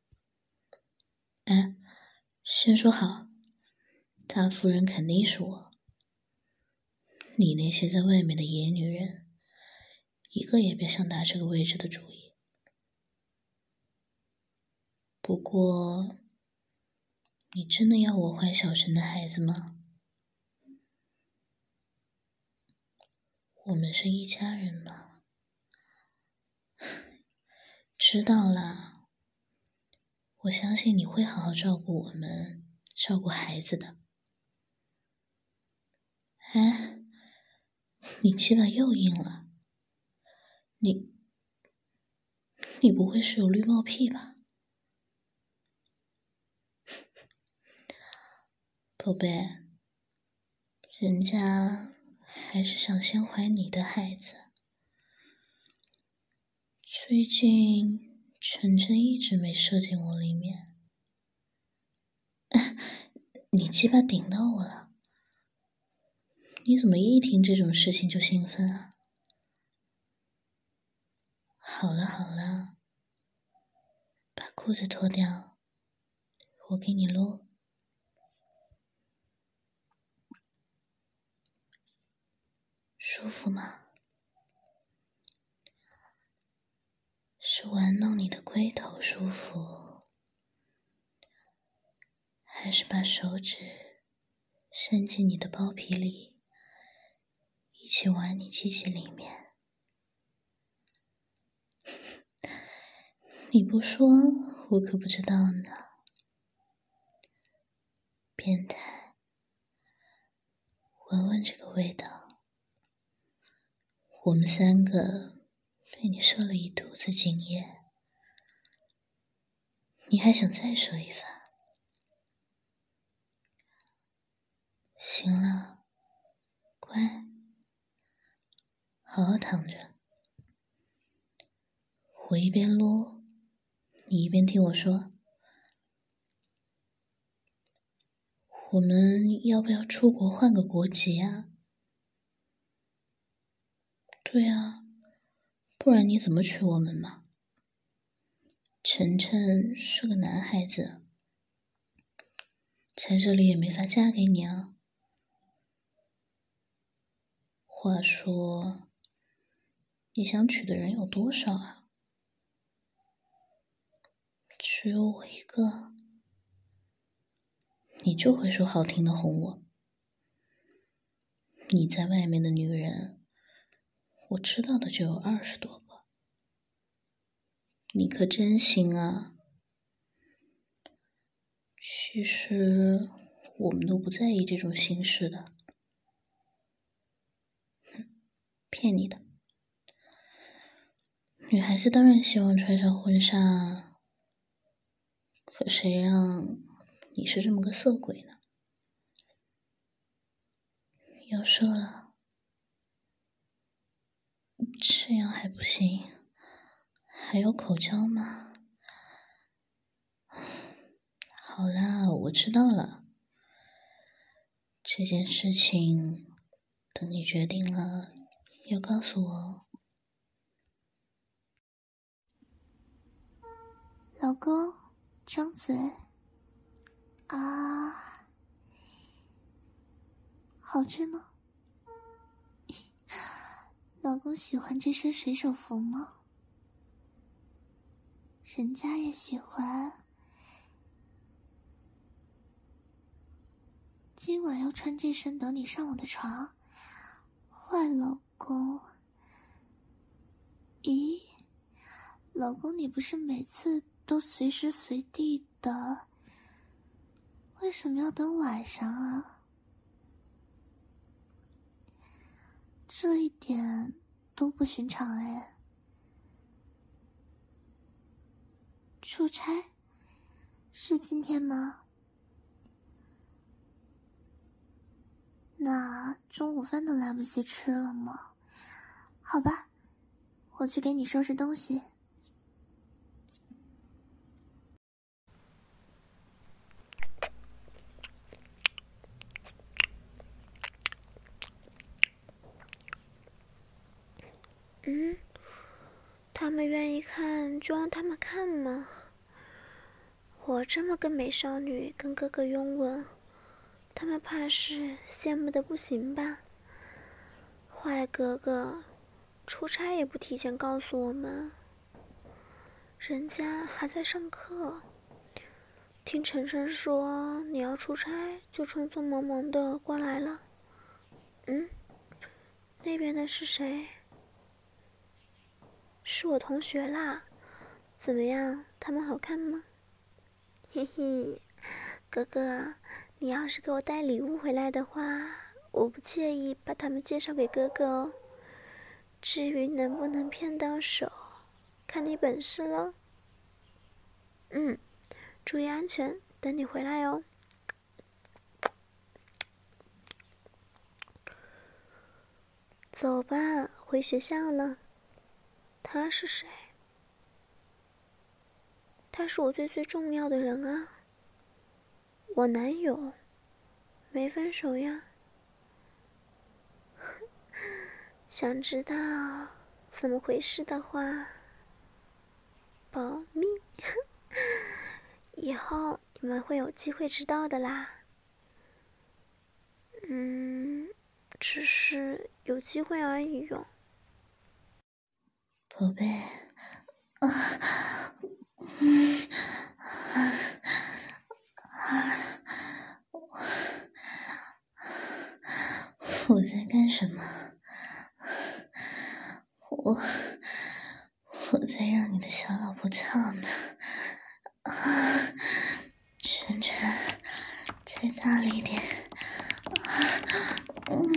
哎，先说好，大夫人肯定是我，你那些在外面的野女人，一个也别想打这个位置的主意。不过，你真的要我怀小陈的孩子吗？我们是一家人嘛。知道啦，我相信你会好好照顾我们，照顾孩子的。哎，你鸡巴又硬了，你，你不会是有绿帽癖吧？宝贝，人家还是想先怀你的孩子。最近晨晨一直没射进我里面，你鸡巴顶到我了，你怎么一听这种事情就兴奋啊？好了好了，把裤子脱掉，我给你撸。舒服吗？是玩弄你的龟头舒服，还是把手指伸进你的包皮里，一起玩你鸡鸡里面？你不说，我可不知道呢。变态，我闻闻这个味道。我们三个对你射了一肚子精液，你还想再射一发？行了，乖，好好躺着。我一边撸，你一边听我说。我们要不要出国换个国籍啊？对啊，不然你怎么娶我们嘛？晨晨是个男孩子，在这里也没法嫁给你啊。话说，你想娶的人有多少啊？只有我一个，你就会说好听的哄我。你在外面的女人，我知道的就有二十多个。你可真行啊！其实我们都不在意这种形式的。哼，骗你的。女孩子当然希望穿上婚纱啊，可谁让你是这么个色鬼呢？要射了，这样还不行，还要口交吗？好啦，我知道了。这件事情，等你决定了，要告诉我。
老公，张嘴。啊，好吃吗？老公喜欢这身水手服吗？人家也喜欢。今晚要穿这身等你上我的床。坏老公。咦，老公，你不是每次都随时随地的，为什么要等晚上啊？这一点都不寻常哎。出差？是今天吗？那中午饭都来不及吃了吗？好吧，我去给你收拾东西。
嗯，他们愿意看就让他们看嘛。我这么个美少女跟哥哥拥吻，他们怕是羡慕的不行吧？坏哥哥，出差也不提前告诉我们，人家还在上课。听晨晨说你要出差，就匆匆忙忙的过来了。嗯，那边的是谁？是我同学啦。怎么样，他们好看吗？嘿嘿，哥哥，你要是给我带礼物回来的话，我不介意把他们介绍给哥哥哦。至于能不能骗到手，看你本事了。嗯，注意安全，等你回来哦。走吧，回学校了。他是谁？他是我最最重要的人啊，我男友，没分手呀。想知道怎么回事的话，保密。以后你们会有机会知道的啦。嗯，只是有机会而已哟。
宝贝，啊，嗯，啊，我在干什么？我我在让你的小老婆叫呢。啊，晨晨，再大力一点。啊，嗯，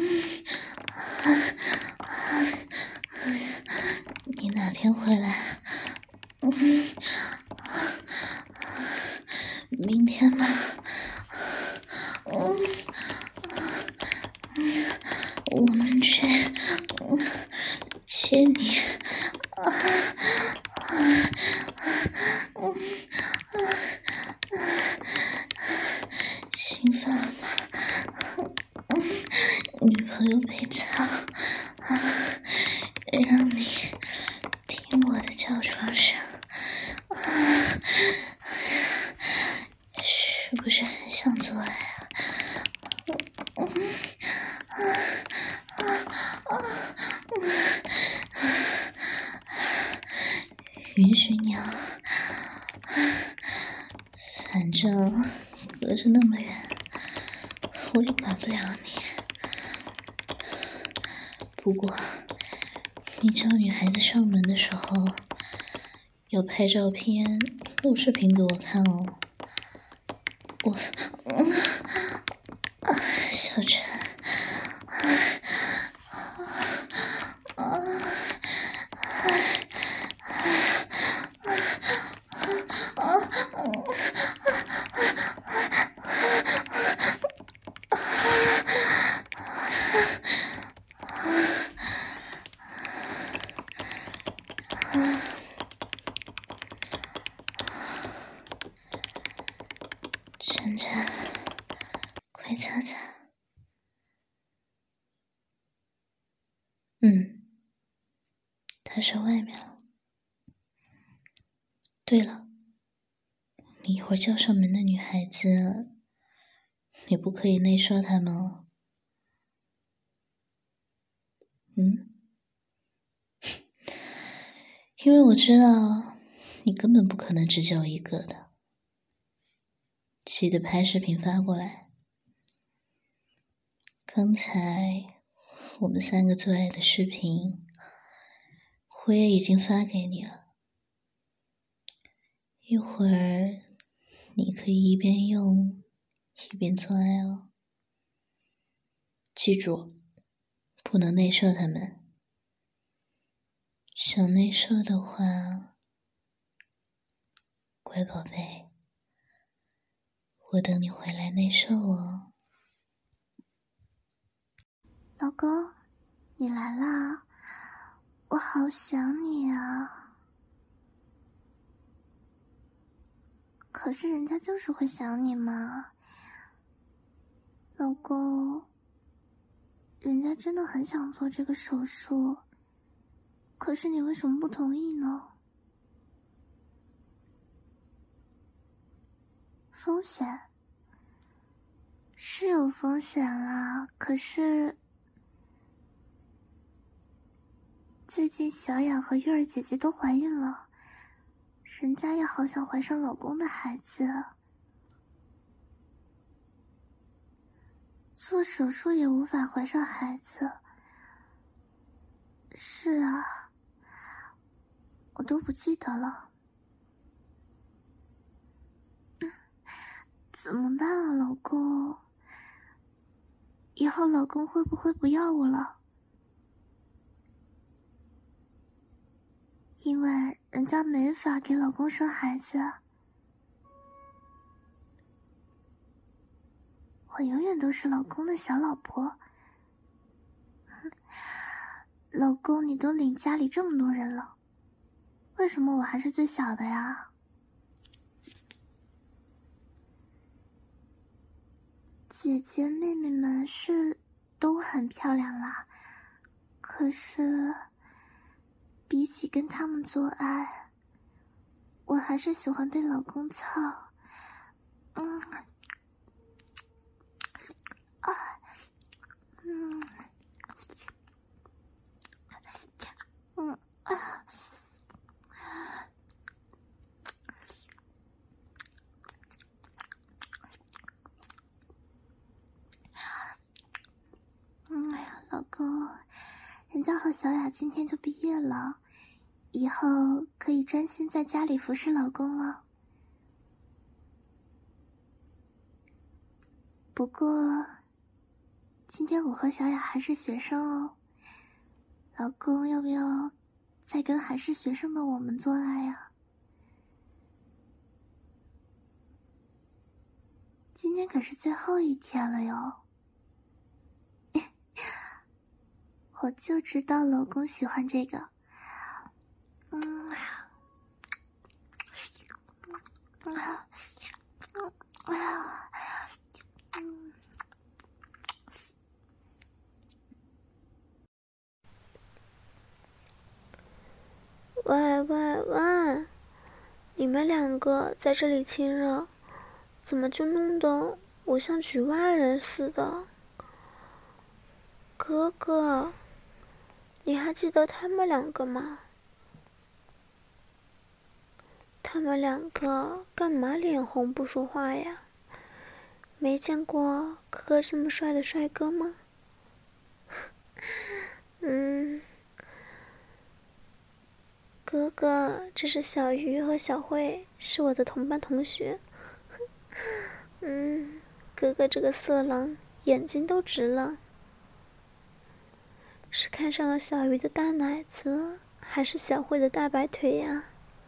女朋友被操啊，让你听我的叫床声啊，是不是很想做爱啊？嗯啊啊啊啊！允许你啊，反正隔着那么远，我也管不了你。不过，你叫女孩子上门的时候，要拍照片、录视频给我看哦。我，嗯，啊，小陈，啊啊啊啊啊晨晨，快擦擦。嗯，他上外面了。对了，你一会儿叫上门的女孩子，你不可以内射她们哦。嗯，因为我知道你根本不可能只叫一个的。记得拍视频发过来。刚才我们三个做爱的视频，我也已经发给你了。一会儿你可以一边用一边做爱哦。记住，不能内射他们。想内射的话，乖宝贝，我等你回来内射哦。
老公，你来啦，我好想你啊。可是人家就是会想你嘛。老公，人家真的很想做这个手术，可是你为什么不同意呢？风险是有风险啦，可是最近小雅和月儿姐姐都怀孕了，人家也好想怀上老公的孩子，做手术也无法怀上孩子。是啊，我都不记得了。怎么办啊，老公？以后老公会不会不要我了？因为人家没法给老公生孩子，我永远都是老公的小老婆。老公，你都领家里这么多人了，为什么我还是最小的呀？姐姐妹妹们是都很漂亮啦，可是比起跟他们做爱，我还是喜欢被老公操。嗯，啊，嗯，嗯啊。嗯，哎呀，老公，人家和小雅今天就毕业了，以后可以专心在家里服侍老公了。不过，今天我和小雅还是学生哦，老公要不要再跟还是学生的我们做爱呀？今天可是最后一天了哟。我就知道老公喜欢这个。嗯啊，嗯啊，嗯啊，嗯，
喂喂喂，你们两个在这里亲热，怎么就弄得我像局外人似的？哥哥，你还记得他们两个吗？他们两个干嘛脸红不说话呀？没见过哥哥这么帅的帅哥吗？嗯，哥哥，这是小鱼和小慧，是我的同班同学。嗯，哥哥这个色狼，眼睛都直了。是看上了小鱼的大奶子，还是小慧的大白腿呀？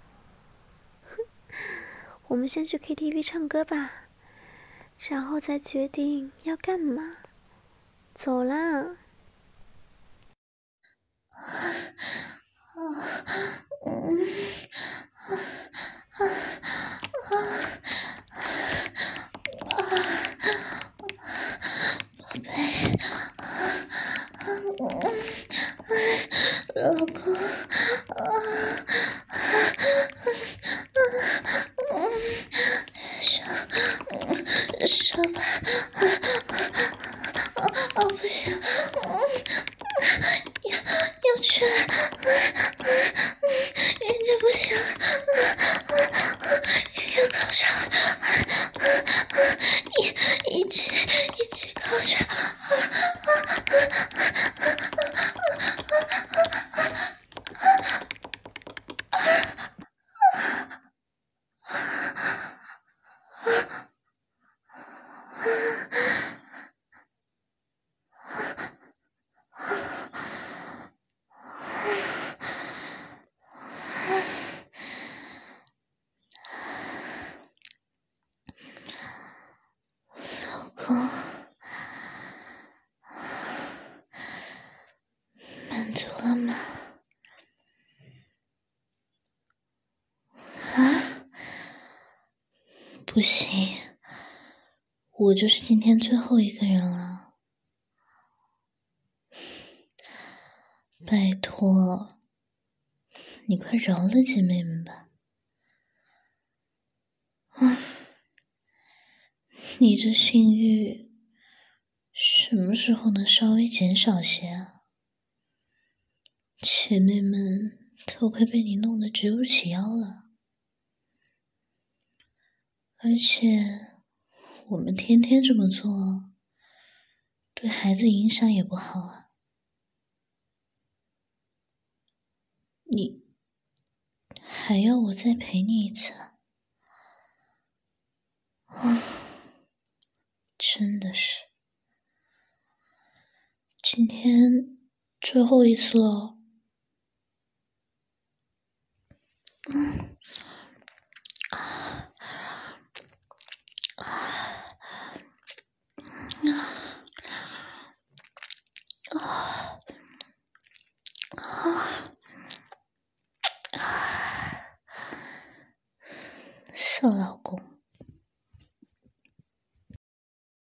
我们先去 K T V 唱歌吧，然后再决定要干嘛。走啦！
老公，上上吧，哦不行，要要去了，人家不行，要高潮，一一起一起高潮。老公，满足了吗？啊？不行，我就是今天最后一个人了。拜托，你快饶了姐妹们吧。啊，你这性欲什么时候能稍微减少些啊？姐妹们都快被你弄得直不起腰了。而且我们天天这么做，对孩子影响也不好啊。你还要我再陪你一次啊？啊，真的是，今天最后一次了。嗯，啊啊啊啊！